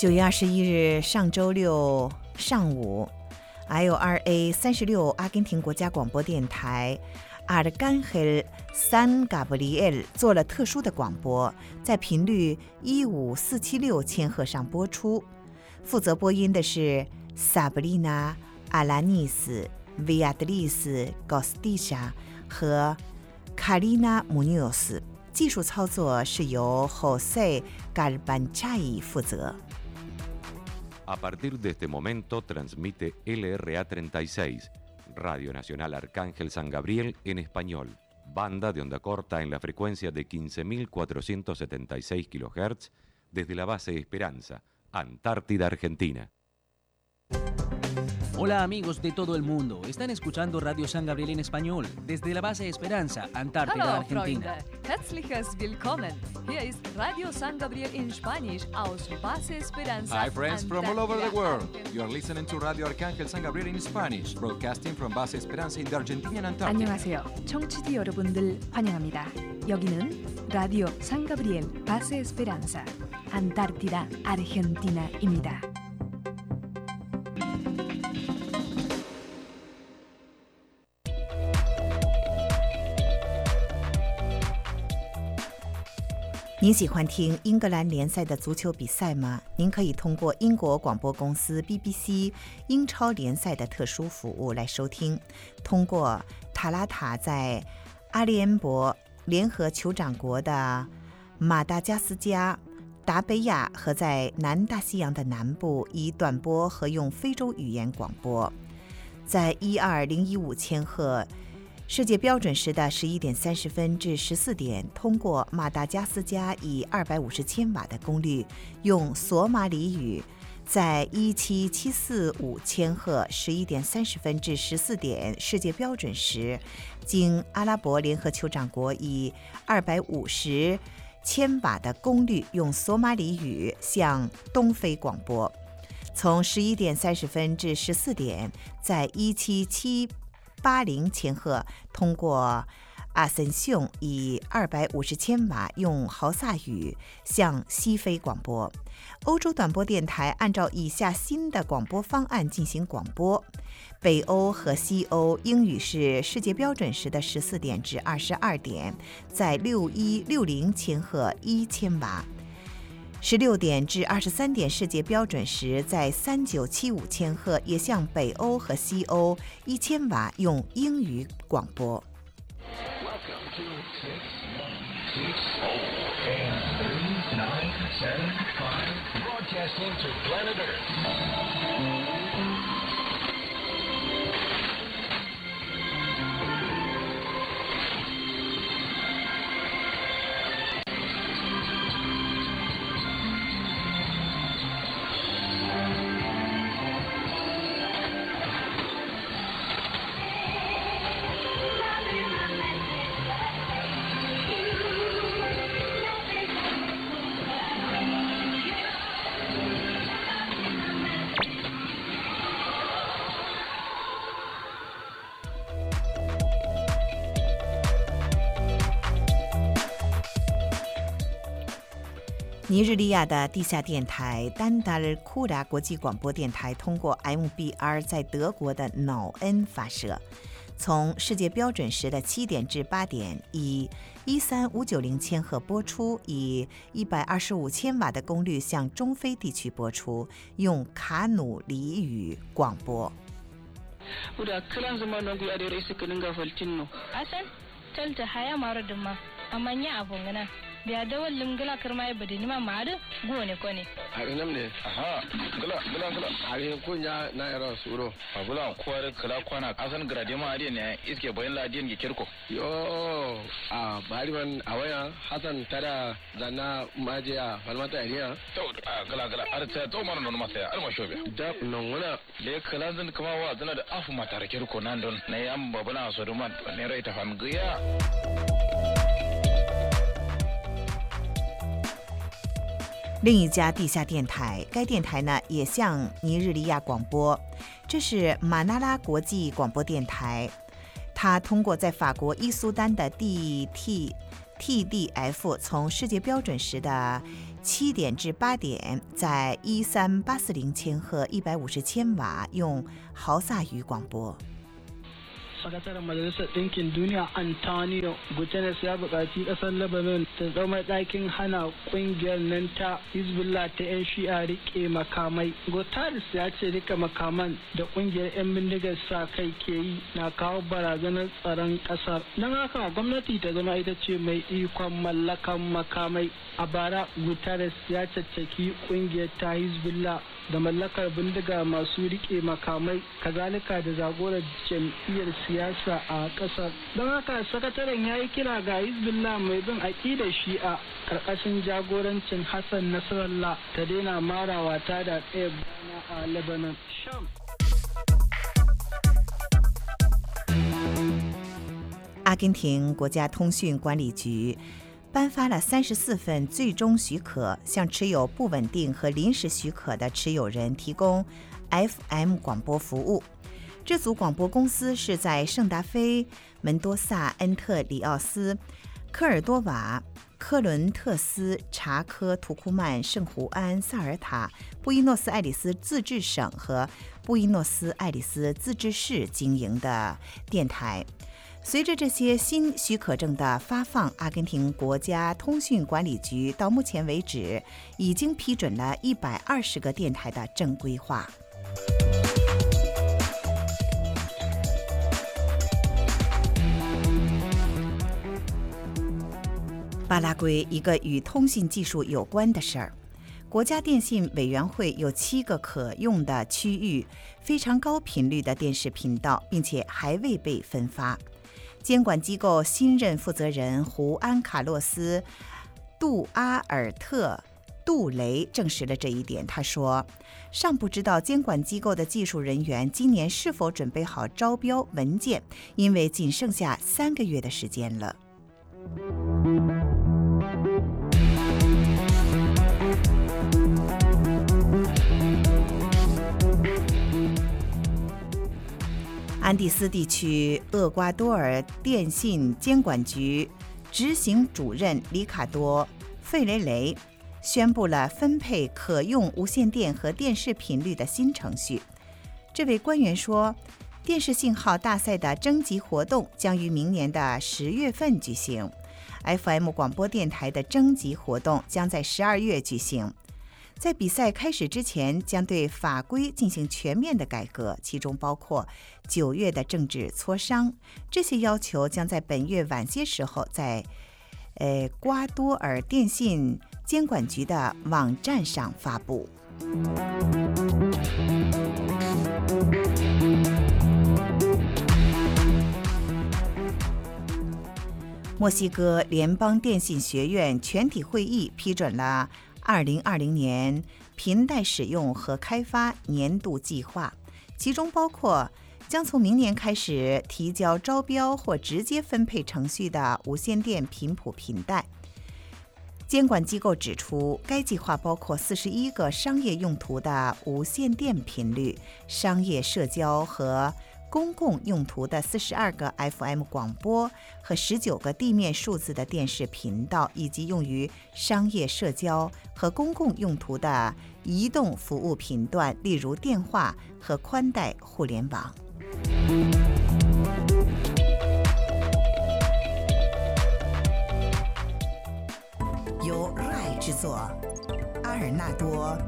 9月21日上周六上午 IORA 36阿根廷国家广播电台阿尔干黑San Gabriel 做了特殊的广播，在频率15476千赫上播出。负责播音的是 Sabrina Alanis Viadlis Gostisha 和 Karina Munoz， 技术操作是由 José Garbanchay 负责。 A partir de este momento transmite LRA36, Radio Nacional Arcángel San Gabriel en español, banda de onda corta en la frecuencia de 15.476 kHz desde la base Esperanza, Antártida, Argentina. Hola amigos de todo el mundo, están escuchando Radio San Gabriel en español desde la base Esperanza, Antártida, Hallo, Argentina. Freunde, herzliches Willkommen. Hier ist Radio San Gabriel in Spanish aus Base Esperanza. Hi friends from all over the world. You are listening to Radio Arcángel San Gabriel in Spanish, broadcasting from Base Esperanza in the Argentinian Antarctica. 안녕하세요. 청취자 여러분들 환영합니다. 여기는 라디오 산 가브리엘 바세 에스페란사, 안타르티다, 아르헨티나입니다. 您喜欢听英格兰联赛的足球比赛吗？您可以通过英国广播公司 BBC 英超联赛的特殊服务来收听。通过塔拉塔在阿利恩博联合酋长国的马达加斯加、达贝亚和在南大西洋的南部以短波和用非洲语言广播，在12015千赫世界标准时的11点30分至14点，通过马达加斯加以250千瓦的功率用索马里语，在17745千赫11点30分至14点世界标准时，经阿拉伯联合酋长国以250千瓦的功率用索马里语向东非广播。从11点30分至14点，在17780千赫通过阿森雄以250千瓦用豪萨语向西非广播。欧洲短波电台按照以下新的广播方案进行广播：北欧和西欧英语是世界标准时的14点至22点，在6160千赫1000瓦；16点至23点世界标准时，在3975千赫也向北欧和西欧1000瓦用英语广播。尼日利亚的地下电台丹达尔库达国际广播电台通过 MBR 在德国的瑙恩发射，从世界标准时的7点至8点以13590千赫播出，以125千瓦的功率向中非地区播出，用卡努里语广播。 biya dawal limgala kirma badini ma madu gone kone hari namne aha gala hari kunya na yaro suro abula kware kala kwana asan grade ma ade ne iske bayan ladin gi kirko yo a bari man awaya hasan tada zanna majiya falmata ariya to gala arta to man non ma sai arma shobe da non wala le kala zan kuma wa zana da afu mata kirko nan don na yam babula so duma ne rai ta fam giya。 另一家地下电台，该电台呢也向尼日利亚广播，这是马那拉国际广播电台。它通过在法国伊苏丹的 TDF 从世界标准时的 7点至8点，在13840千赫150千瓦用豪萨语广播。 sakataren majalisar ɗinkin duniya antonio guterres ya buƙaci ƙasar lebanon ta zama ɗakin hana ƙungiyar nan ta hezbollah ta 'yan shi'a riƙe makamai. guterres ya ce rika makaman da ƙungiyar 'yan bindigar sa kai ke yi na kawo barazanar tsaron ƙasar, don haka gwamnati ta zama ita ce mai ikon mallakan makamai. a bara guterres ya caccaki ƙungiyar ta hezbollah da mallakar bindiga masu rike makamai, kazalika da jagorar jam'iyyar siyasa a kasar. don haka sakataren ya yi kira ga hezbollah mai bin aƙidar shi'a karkashin jagorancin hassan nasrallah ta daina marawa ta da ɗaya bana a lebanon. 阿根廷国家通讯管理局颁发了34份最终许可，向持有不稳定和临时许可的持有人提供 FM 广播服务。这组广播公司是在圣达菲、门多萨、恩特里奥斯、科尔多瓦、科伦特斯、查科、图库曼、圣胡安、萨尔塔、布宜诺斯艾利斯自治省和布宜诺斯艾利斯自治市经营的电台。随着这些新许可证的发放，阿根廷国家通讯管理局到目前为止已经批准了120个电台的正规化。巴拉圭一个与通信技术有关的事儿。国家电信委员会有7个可用的区域非常高频率的电视频道，并且还未被分发。监管机构新任负责人胡安·卡洛斯·杜阿尔特·杜雷证实了这一点。他说，尚不知道监管机构的技术人员今年是否准备好招标文件，因为仅剩下3个月的时间了。安第斯地区厄瓜多尔电信监管局执行主任里卡多·费雷雷宣布了分配可用无线电和电视频率的新程序。这位官员说，电视信号大赛的征集活动将于明年的10月份举行， FM 广播电台的征集活动将在12月举行。在比赛开始之前，将对法规进行全面的改革，其中包括9月的政治磋商。这些要求将在本月晚些时候在瓜多尔电信监管局的网站上发布。墨西哥联邦电信学院全体会议批准了2020年频带使用和开发年度计划，其中包括将从明年开始提交招标或直接分配程序的无线电频谱频带。监管机构指出，该计划包括41个商业用途的无线电频率、商业社交和公共用途的42个 FM 广播和19个地面数字的电视频道，以及用于商业社交和公共用途的移动服务频段，例如电话和宽带互联网。由RAI制作，阿尔纳多